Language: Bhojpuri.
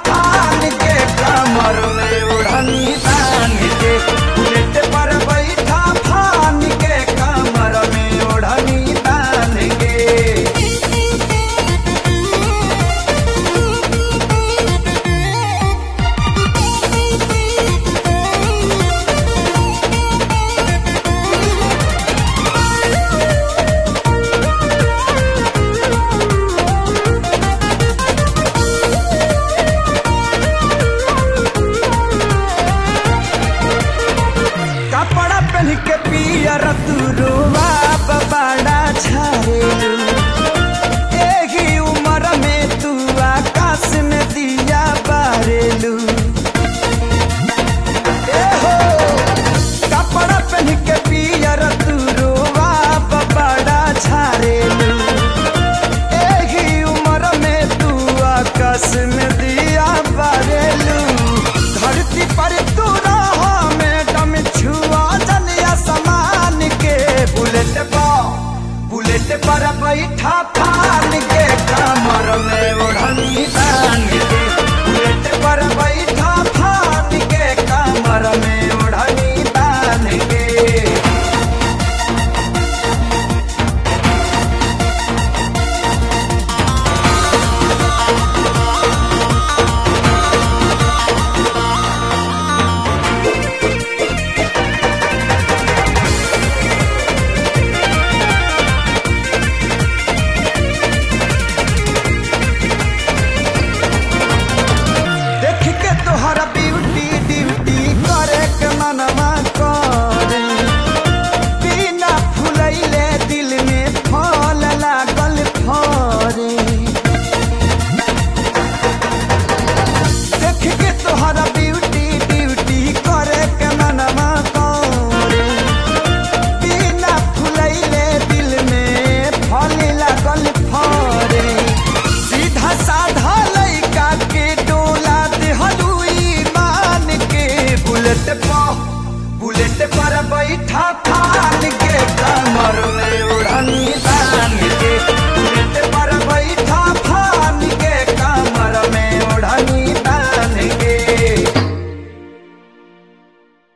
फान के कमर में ओढ़नी बांध के बुलेट पर बैठा फान के कमर में ओढ़नी बांध के। कपड़ा पहन के पियर तू रोवा बड़ा छारेलू एही उम्र में तू आकाश में दिया बारेलू। ए हो कपड़ा पहन के पियर तू रोवा बड़ा छारेलू एही उम्र में तू आकाश में दिया बारेलू। धरती पर तू रहा मैडम छुआ जलिया समान के बुलेट पर बैठा फान के कमर में ओढ़नी बांध के बुलेट पर बैठा फान के कमर में ओढ़नी बांध के। देख के तोहरा ब्यूटी ड्यूटी करे के मनवा करे बिना फुलैले दिल में फल लागल फरे। देख के तोहरा ब्यूटी ड्यूटी करे के मनवा करे बिना फुलैले दिल में फल लागल फरे। सीधा साधा लइका के डोला देहलुई मान के बुलेट पर बैठा फान के कमर में ओढ़नी